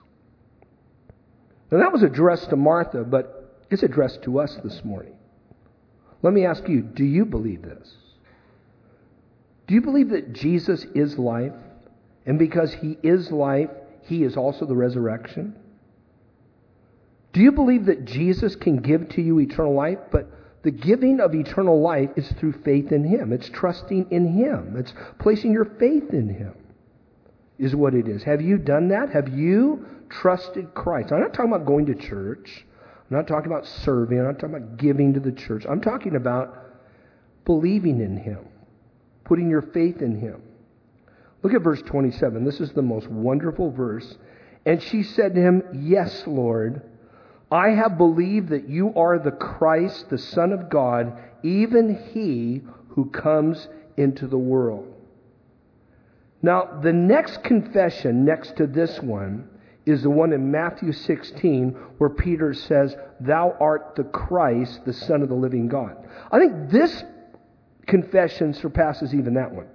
Now that was addressed to Martha, but it's addressed to us this morning. Let me ask you, do you believe this? Do you believe that Jesus is life? And because He is life, He is also the resurrection? Do you believe that Jesus can give to you eternal life? But the giving of eternal life is through faith in Him. It's trusting in Him. It's placing your faith in Him is what it is. Have you done that? Have you trusted Christ? I'm not talking about going to church. I'm not talking about serving. I'm not talking about giving to the church. I'm talking about believing in Him, putting your faith in Him. Look at verse 27. This is the most wonderful verse. And she said to Him, Yes, Lord, I have believed that You are the Christ, the Son of God, even He who comes into the world. Now, the next confession next to this one is the one in Matthew 16 where Peter says, Thou art the Christ, the Son of the living God. I think this confession surpasses even that one.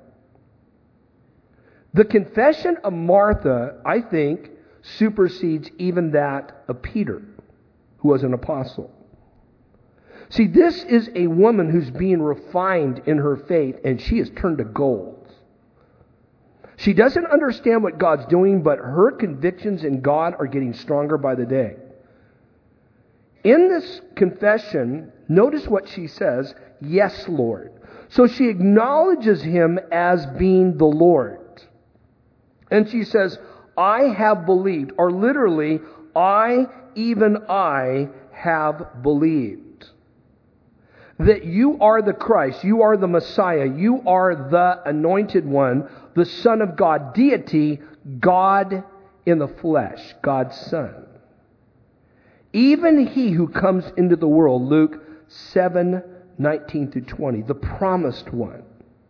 The confession of Martha, I think, supersedes even that of Peter, who was an apostle. See, this is a woman who's being refined in her faith, and she is turned to gold. She doesn't understand what God's doing, but her convictions in God are getting stronger by the day. In this confession, notice what she says, Yes, Lord. So she acknowledges Him as being the Lord. And she says, I have believed, or literally, even I have believed that You are the Christ, You are the Messiah, You are the Anointed One, the Son of God, deity, God in the flesh, God's Son. Even He who comes into the world, Luke 7:19-20, the promised one.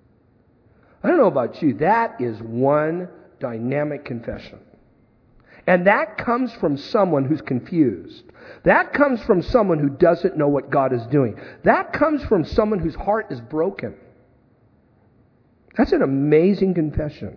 I don't know about you, that is one dynamic confession. And that comes from someone who's confused. That comes from someone who doesn't know what God is doing. That comes from someone whose heart is broken. That's an amazing confession.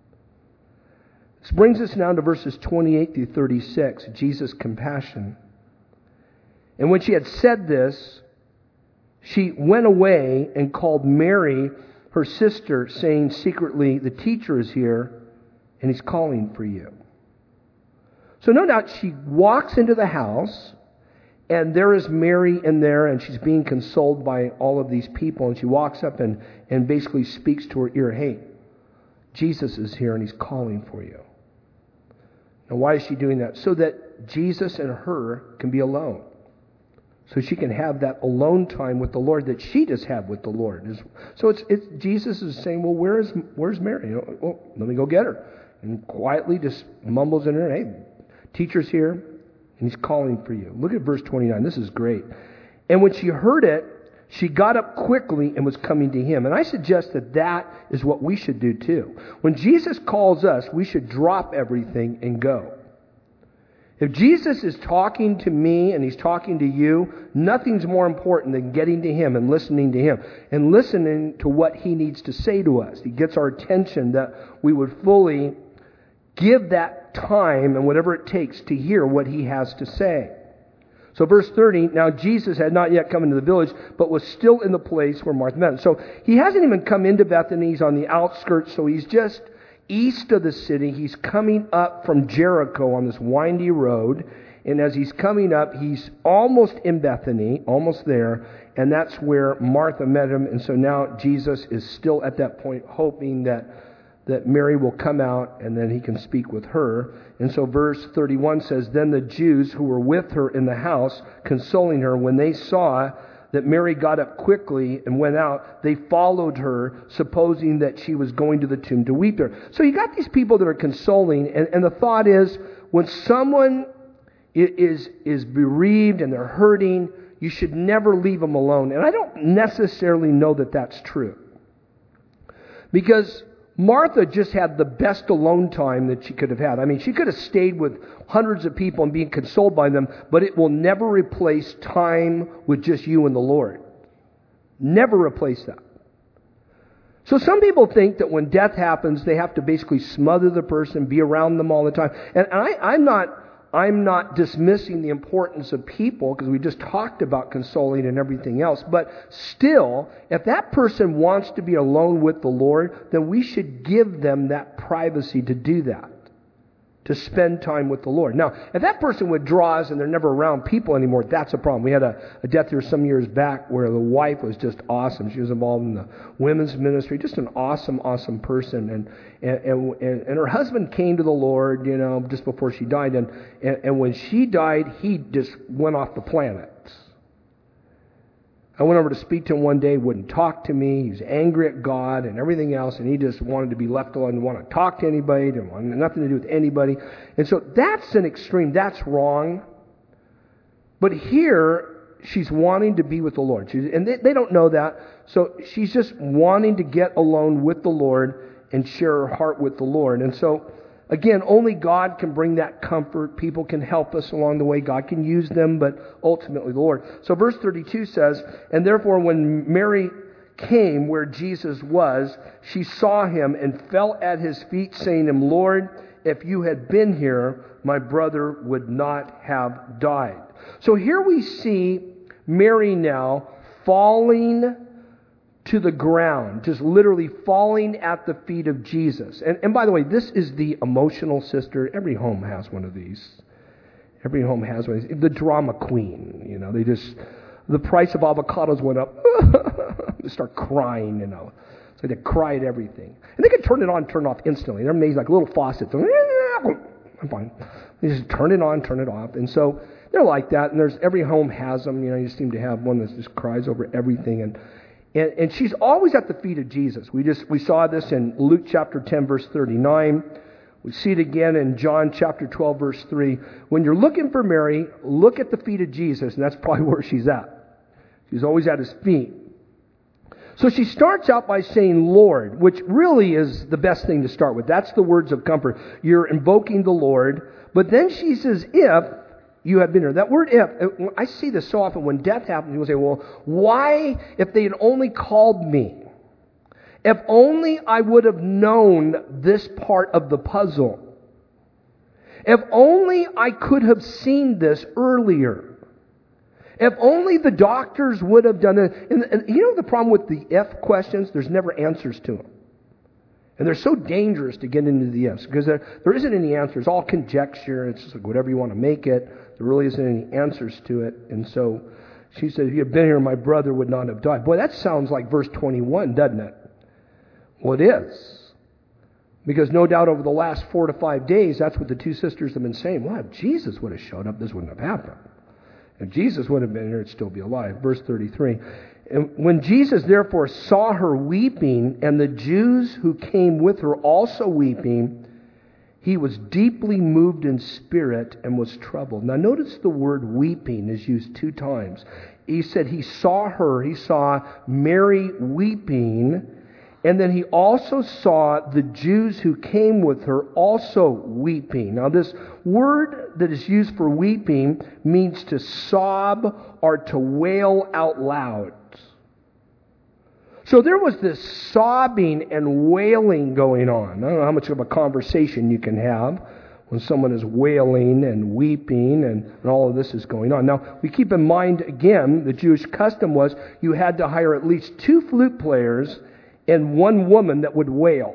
This brings us now to verses 28-36, Jesus' compassion. And when she had said this, she went away and called Mary, her sister, saying secretly, The teacher is here, and He's calling for you. So no doubt she walks into the house, and there is Mary in there, and she's being consoled by all of these people, and she walks up and basically speaks to her ear, Hey, Jesus is here, and He's calling for you. Now why is she doing that? So that Jesus and her can be alone. So she can have that alone time with the Lord that she just had with the Lord. So it's Jesus is saying, well, where's Mary? Well, let me go get her. And quietly just mumbles in her, Hey, teacher's here, and He's calling for you. Look at verse 29. This is great. And when she heard it, she got up quickly and was coming to Him. And I suggest that is what we should do too. When Jesus calls us, we should drop everything and go. If Jesus is talking to me and He's talking to you, nothing's more important than getting to Him and listening to Him and listening to what He needs to say to us. He gets our attention that we would fully give that time and whatever it takes to hear what He has to say. So verse 30, now Jesus had not yet come into the village, but was still in the place where Martha met him. So He hasn't even come into Bethany. He's on the outskirts, so He's just east of the city. He's coming up from Jericho on this windy road. And as He's coming up, He's almost in Bethany, almost there. And that's where Martha met Him. And so now Jesus is still at that point hoping that Mary will come out and then He can speak with her. And so verse 31 says, Then the Jews who were with her in the house, consoling her, when they saw that Mary got up quickly and went out, they followed her, supposing that she was going to the tomb to weep there. So you got these people that are consoling, and the thought is, when someone is bereaved and they're hurting, you should never leave them alone. And I don't necessarily know that that's true. Because Martha just had the best alone time that she could have had. I mean, she could have stayed with hundreds of people and being consoled by them, but it will never replace time with just you and the Lord. Never replace that. So some people think that when death happens, they have to basically smother the person, be around them all the time. And I'm not dismissing the importance of people, because we just talked about consoling and everything else. But still, if that person wants to be alone with the Lord, then we should give them that privacy to do that, to spend time with the Lord. Now, if that person withdraws and they're never around people anymore, that's a problem. We had a death here some years back where the wife was just awesome. She was involved in the women's ministry, just an awesome, awesome person. And her husband came to the Lord, just before she died. And when she died, he just went off the planet. I went over to speak to him one day, wouldn't talk to me. He was angry at God and everything else, and he just wanted to be left alone, didn't want to talk to anybody, didn't want nothing to do with anybody. And so that's an extreme. That's wrong. But here, she's wanting to be with the Lord. And they don't know that. So she's just wanting to get alone with the Lord and share her heart with the Lord. And so, again, only God can bring that comfort. People can help us along the way. God can use them, but ultimately the Lord. So verse 32 says, "And therefore when Mary came where Jesus was, she saw him and fell at his feet, saying to him, 'Lord, if you had been here, my brother would not have died.'" So here we see Mary now falling to the ground, just literally falling at the feet of Jesus. And by the way, this is the emotional sister. Every home has one of these. Every home has one of these. The drama queen, the price of avocados went up. They start crying, So they cry at everything. And they can turn it on, turn it off instantly. They're amazing, like little faucets. I'm fine. They just turn it on, turn it off. And so they're like that. And every home has them. You seem to have one that just cries over everything. And she's always at the feet of Jesus. We saw this in Luke chapter 10, verse 39. We see it again in John chapter 12, verse 3. When you're looking for Mary, look at the feet of Jesus, and that's probably where she's at. She's always at his feet. So she starts out by saying, "Lord," which really is the best thing to start with. That's the words of comfort. You're invoking the Lord. But then she says, "If you have been here." That word "if," I see this so often when death happens. People say, "Well, why if they had only called me? If only I would have known this part of the puzzle. If only I could have seen this earlier. If only the doctors would have done it." And the problem with the if questions? There's never answers to them. And they're so dangerous to get into the ifs, because there isn't any answer. It's all conjecture. It's just like whatever you want to make it. There really isn't any answers to it. And so she said, "If you had been here, my brother would not have died." Boy, that sounds like verse 21, doesn't it? Well, it is. Because no doubt over the last 4 to 5 days, that's what the two sisters have been saying. Well, if Jesus would have showed up, this wouldn't have happened. If Jesus would have been here, it'd still be alive. Verse 33. "And when Jesus therefore saw her weeping, and the Jews who came with her also weeping, he was deeply moved in spirit and was troubled." Now notice the word weeping is used 2 times. He said he saw Mary weeping, and then he also saw the Jews who came with her also weeping. Now this word that is used for weeping means to sob or to wail out loud. So there was this sobbing and wailing going on. I don't know how much of a conversation you can have when someone is wailing and weeping and all of this is going on. Now, we keep in mind, again, the Jewish custom was you had to hire at least 2 flute players and 1 woman that would wail.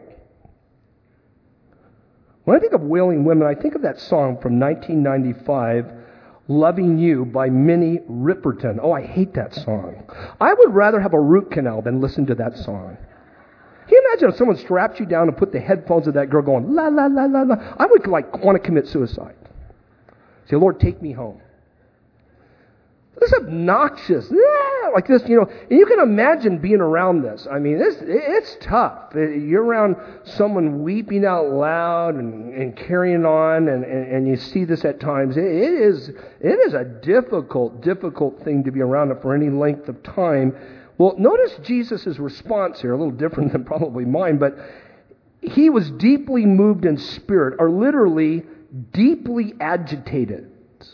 When I think of wailing women, I think of that song from 1995, "Loving You" by Minnie Riperton. Oh, I hate that song. I would rather have a root canal than listen to that song. Can you imagine if someone strapped you down and put the headphones of that girl going, la, la, la, la, la? I would want to commit suicide. Say, "Lord, take me home." This is obnoxious. Like this, and you can imagine being around this. I mean, it's tough. You're around someone weeping out loud and carrying on, and you see this at times. It is a difficult thing to be around it for any length of time. Well, notice Jesus' response here, a little different than probably mine, but he was deeply moved in spirit, or literally deeply agitated.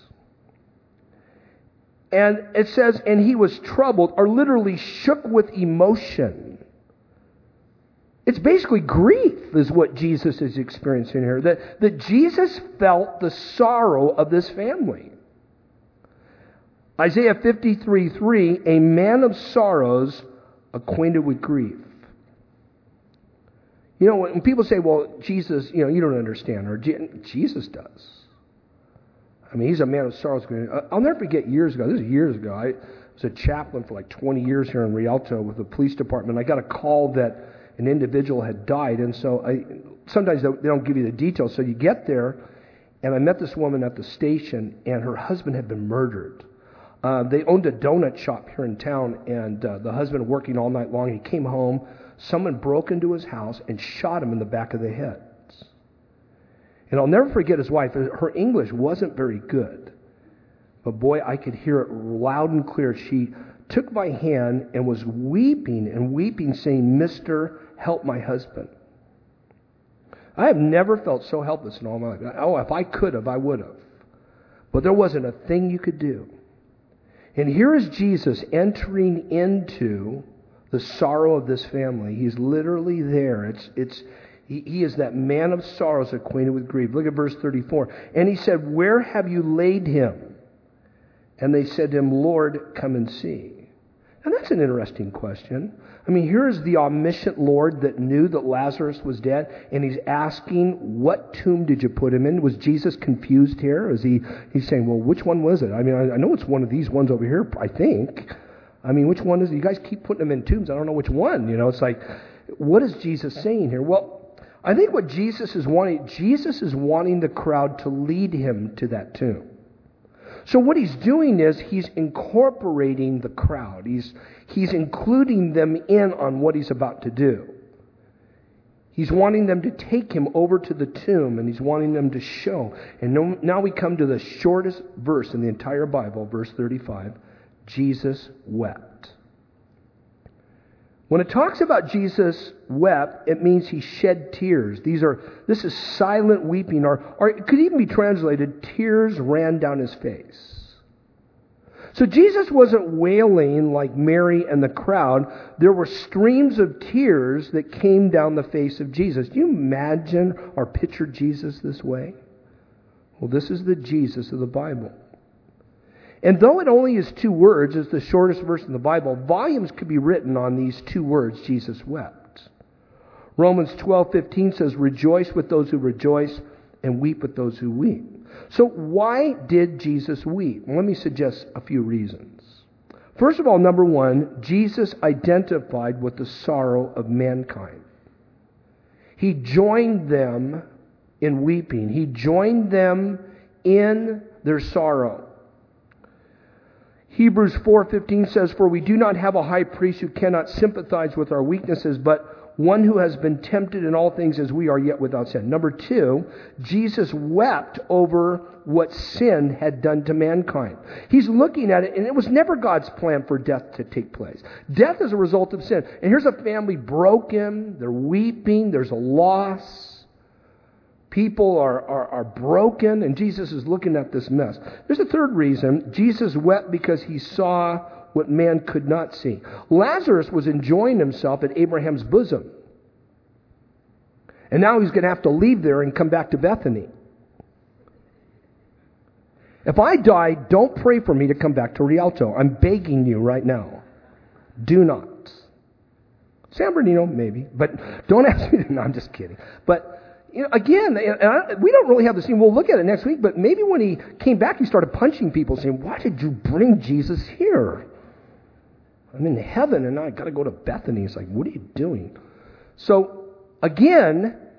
And it says, and he was troubled, or literally shook with emotion. It's basically grief is what Jesus is experiencing here. That Jesus felt the sorrow of this family. Isaiah 53:3, a man of sorrows, acquainted with grief. When people say, well, Jesus, you don't understand, or Jesus does. I mean, he's a man of sorrows. I'll never forget years ago. This is years ago. I was a chaplain for like 20 years here in Rialto with the police department. I got a call that an individual had died. And so sometimes they don't give you the details. So you get there, and I met this woman at the station, and her husband had been murdered. They owned a donut shop here in town, and the husband working all night long. He came home. Someone broke into his house and shot him in the back of the head. And I'll never forget his wife. Her English wasn't very good. But boy, I could hear it loud and clear. She took my hand and was weeping and weeping, saying, "Mister, help my husband." I have never felt so helpless in all my life. Oh, if I could have, I would have. But there wasn't a thing you could do. And here is Jesus entering into the sorrow of this family. He's literally there. He is that man of sorrows, acquainted with grief. Look at verse 34. And he said, "Where have you laid him?" And they said to him, "Lord, come and see." And that's an interesting question. I mean, here is the omniscient Lord that knew that Lazarus was dead, and he's asking, what tomb did you put him in? Was Jesus confused here? Is he's saying, well, which one was it? I mean, I know it's one of these ones over here, I think. I mean, which one is it? You guys keep putting them in tombs. I don't know which one. It's like, what is Jesus saying here? Well, I think what Jesus is wanting the crowd to lead him to that tomb. So what he's doing is he's incorporating the crowd. He's including them in on what he's about to do. He's wanting them to take him over to the tomb, and he's wanting them to show. And now we come to the shortest verse in the entire Bible, verse 35. Jesus wept. When it talks about Jesus wept, it means he shed tears. This is silent weeping, or it could even be translated, tears ran down his face. So Jesus wasn't wailing like Mary and the crowd. There were streams of tears that came down the face of Jesus. Do you imagine or picture Jesus this way? Well, this is the Jesus of the Bible. And though it only is 2 words, it's the shortest verse in the Bible, volumes could be written on these 2 words, Jesus wept. Romans 12:15 says, "Rejoice with those who rejoice and weep with those who weep." So why did Jesus weep? Well, let me suggest a few reasons. First of all, number 1, Jesus identified with the sorrow of mankind. He joined them in weeping. He joined them in their sorrow. Hebrews 4:15 says, "For we do not have a high priest who cannot sympathize with our weaknesses, but one who has been tempted in all things as we are, yet without sin." Number 2, Jesus wept over what sin had done to mankind. He's looking at it, and it was never God's plan for death to take place. Death is a result of sin. And here's a family broken, they're weeping, there's a loss. People are broken, and Jesus is looking at this mess. There's a third reason. Jesus wept because he saw what man could not see. Lazarus was enjoying himself at Abraham's bosom. And now he's going to have to leave there and come back to Bethany. If I die, don't pray for me to come back to Rialto. I'm begging you right now. Do not. San Bernardino, maybe. But don't ask me to. No, I'm just kidding. But again, we don't really have the scene. We'll look at it next week, but maybe when he came back, he started punching people, saying, "Why did you bring Jesus here? I'm in heaven, and now I got to go to Bethany." It's like, what are you doing? So, again,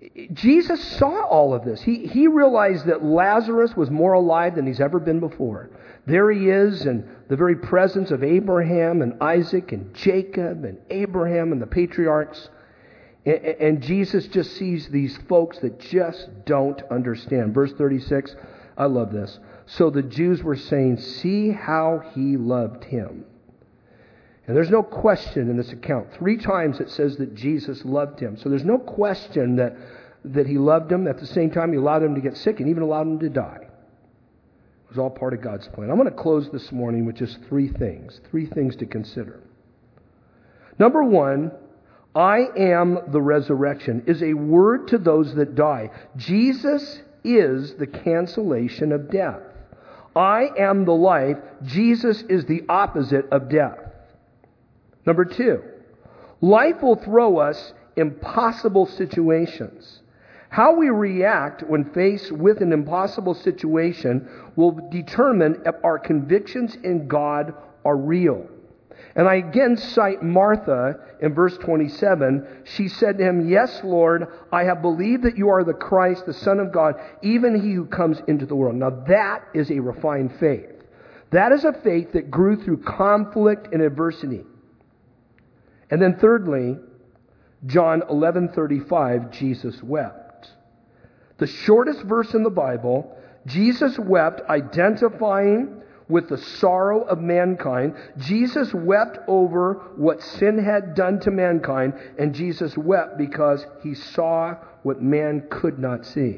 Jesus saw all of this. He realized that Lazarus was more alive than he's ever been before. There he is in the very presence of Abraham and Isaac and Jacob and Abraham and the patriarchs. And Jesus just sees these folks that just don't understand. Verse 36, I love this. So the Jews were saying, see how he loved him. And there's no question in this account. 3 times it says that Jesus loved him. So there's no question that he loved him. At the same time, he allowed him to get sick and even allowed him to die. It was all part of God's plan. I'm going to close this morning with just 3 things. 3 things to consider. Number 1, I am the resurrection is a word to those that die. Jesus is the cancellation of death. I am the life. Jesus is the opposite of death. Number 2, life will throw us impossible situations. How we react when faced with an impossible situation will determine if our convictions in God are real. And I again cite Martha in verse 27. She said to him, yes, Lord, I have believed that you are the Christ, the Son of God, even he who comes into the world. Now that is a refined faith. That is a faith that grew through conflict and adversity. And then thirdly, John 11:35, Jesus wept. The shortest verse in the Bible, Jesus wept, identifying with the sorrow of mankind. Jesus wept over what sin had done to mankind, and Jesus wept because he saw what man could not see.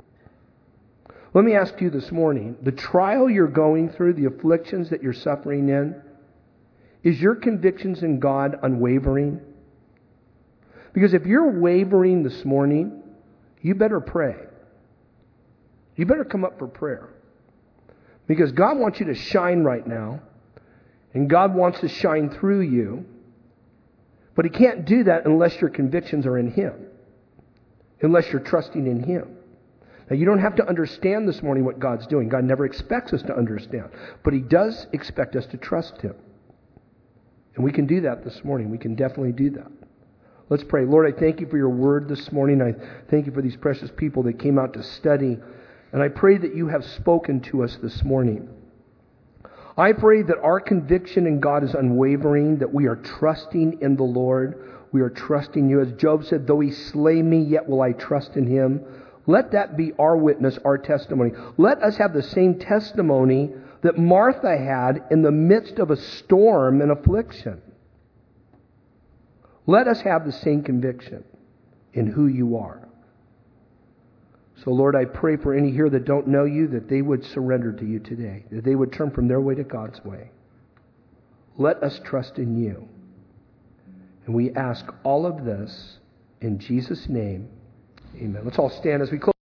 Let me ask you this morning, the trial you're going through, the afflictions that you're suffering in, is your convictions in God unwavering? Because if you're wavering this morning, you better pray. You better come up for prayer. Because God wants you to shine right now. And God wants to shine through you. But He can't do that unless your convictions are in Him. Unless you're trusting in Him. Now, you don't have to understand this morning what God's doing. God never expects us to understand. But He does expect us to trust Him. And we can do that this morning. We can definitely do that. Let's pray. Lord, I thank you for your word this morning. I thank you for these precious people that came out to study. And I pray that you have spoken to us this morning. I pray that our conviction in God is unwavering, that we are trusting in the Lord. We are trusting you. As Job said, though he slay me, yet will I trust in him. Let that be our witness, our testimony. Let us have the same testimony that Martha had in the midst of a storm and affliction. Let us have the same conviction in who you are. So, Lord, I pray for any here that don't know you, that they would surrender to you today, that they would turn from their way to God's way. Let us trust in you. And we ask all of this in Jesus' name. Amen. Let's all stand as we close.